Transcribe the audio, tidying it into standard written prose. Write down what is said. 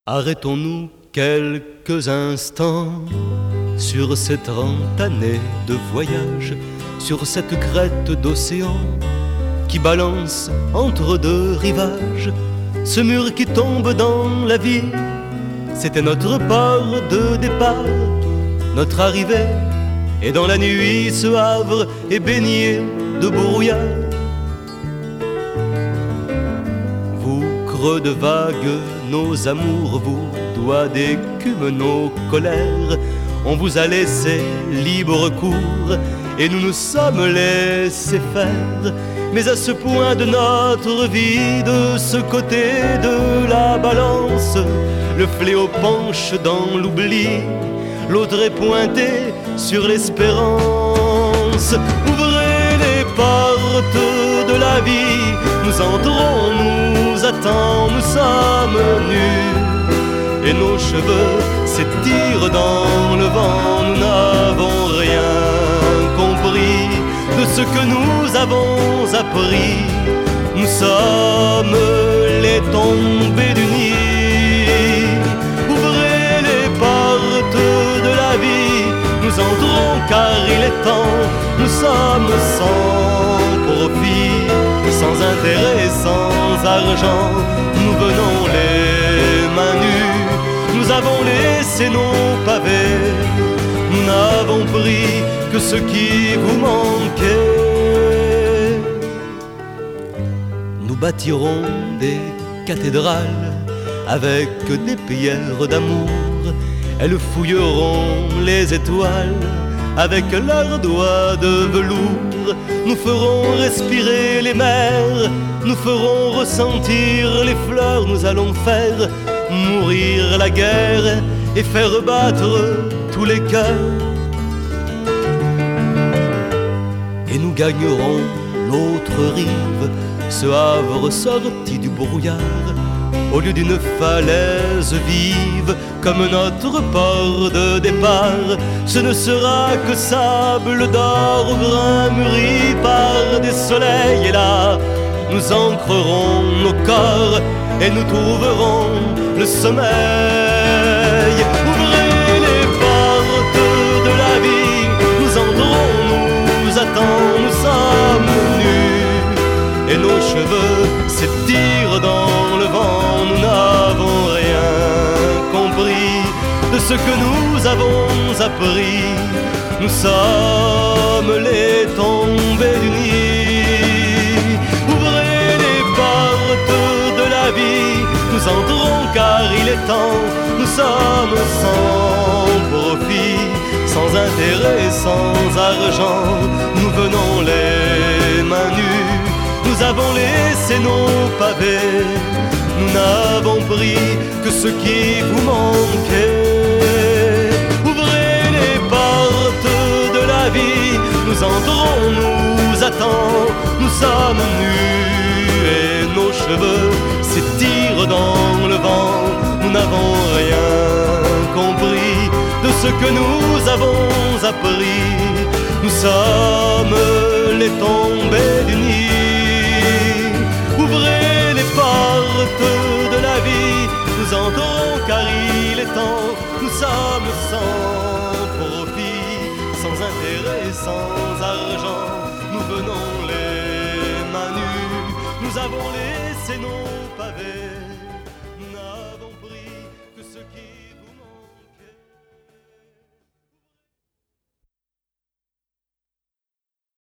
Arrêtons-nous quelques instants sur ces 30 années de voyage, sur cette crête d'océan qui balance entre deux rivages. Ce mur qui tombe dans la vie, c'était notre port de départ, notre arrivée. Et dans la nuit, ce havre est baigné de brouillard. Vous, creux de vagues, nos amours, vous, doigts d'écume, nos colères, on vous a laissé libre cours et nous nous sommes laissés faire. Mais à ce point de notre vie, de ce côté de la balance, le fléau penche dans l'oubli, l'autre est pointé sur l'espérance. Ouvrez les portes de la vie, nous entrons, nous attend, nous sommes nus et nos cheveux s'étirent dans le vent. Nous n'avons rien compris de ce que nous avons appris. Nous sommes les tombés du nid. Ouvrez les portes de la vie, nous entrons car il est temps. Nous sommes sans profit, sans intérêt, sans argent. Nous venons les mains nues, nous avons laissé nos pavés. Nous n'avons pris que ce qui vous manquait. Nous bâtirons des cathédrales avec des pierres d'amour. Elles fouilleront les étoiles avec leurs doigts de velours. Nous ferons respirer les mers, nous ferons ressentir les fleurs. Nous allons faire mourir la guerre et faire battre tous les cœurs. Et nous gagnerons l'autre rive, ce havre sorti du brouillard, au lieu d'une falaise vive comme notre port de départ. Ce ne sera que sable d'or au grain mûri par des soleils. Et là, nous ancrerons nos corps et nous trouverons le sommeil. Ouvrez les portes de la vie, nous entrons, nous attend, nous sommes nus et nos cheveux s'étirent dans le vent. Nous n'avons rien compris de ce que nous avons appris. Nous sommes les tombés du nid. Ouvrez les portes de la vie, nous entrons car il est temps. Nous sommes sans profit, sans intérêt, sans argent. Nous venons les mains nues, nous avons laissé nos pavés. Nous n'avons pris que ce qui vous manquait. Ouvrez les portes de la vie, nous entrons, nous attend. Nous sommes nus et nos cheveux s'étirent dans le vent. Nous n'avons rien compris de ce que nous avons appris. Nous sommes les tombés du nid. Ouvrez les portes de la vie, nous entrons car il est temps. Nous sommes sans profit, sans intérêt, sans argent. Nous venons les mains nues, nous avons les